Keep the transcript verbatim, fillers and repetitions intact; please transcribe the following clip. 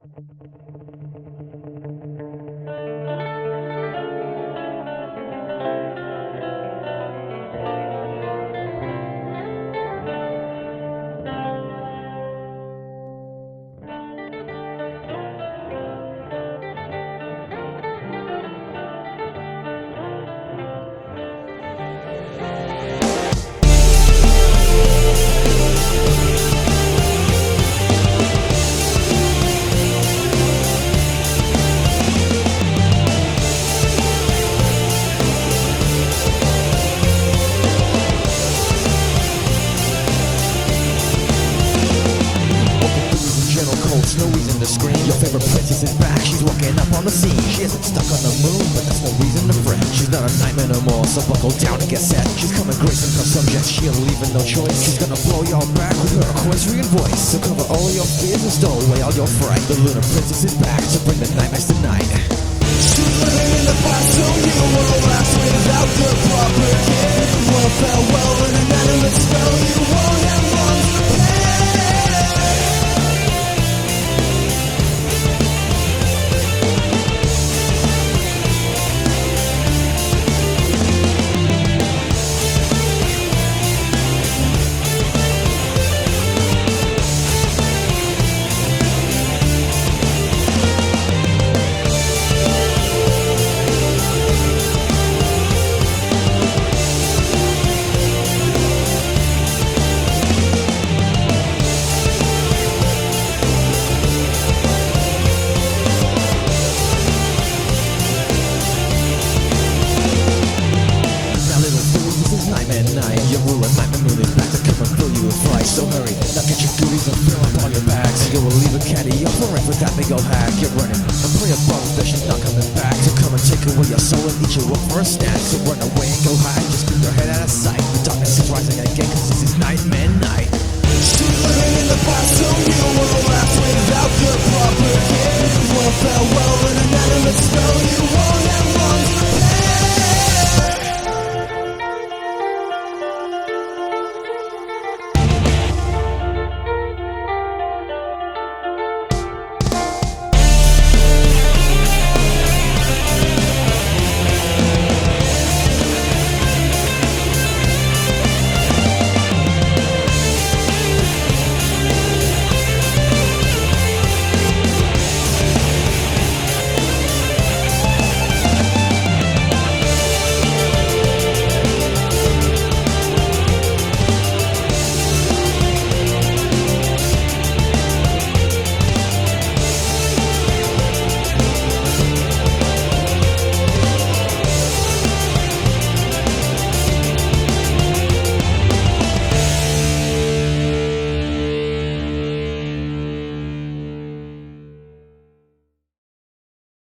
No reason to scream. Your favorite princess is back. She's walking up on the scene. She isn't stuck on the moon, but that's no reason to fret. She's not a nightmare no more, so buckle down and get set. She's coming gracing her subject. She'll leave with no choice. She's gonna blow y'all back with her Equestrian voice. So cover all your fears and stow away all your fright. The lunar princess is back to bring the nightmares tonight. She's living in the past, so you will last without the proper care. Well, farewell, an inanimate spell. You won't have long to pay. You're ruling nightmare moon is back to come and fill you with fright. So hurry, now get your goodies and fill up all your bags. You will leave a caddy up for rent with that big old hack. You're running and pray above that she's not coming back to come and take away your soul and eat you up for a snack. So run away and go hide, just keep your head out of sight. The darkness is rising again, cause this is nightmare night. She's living in the past.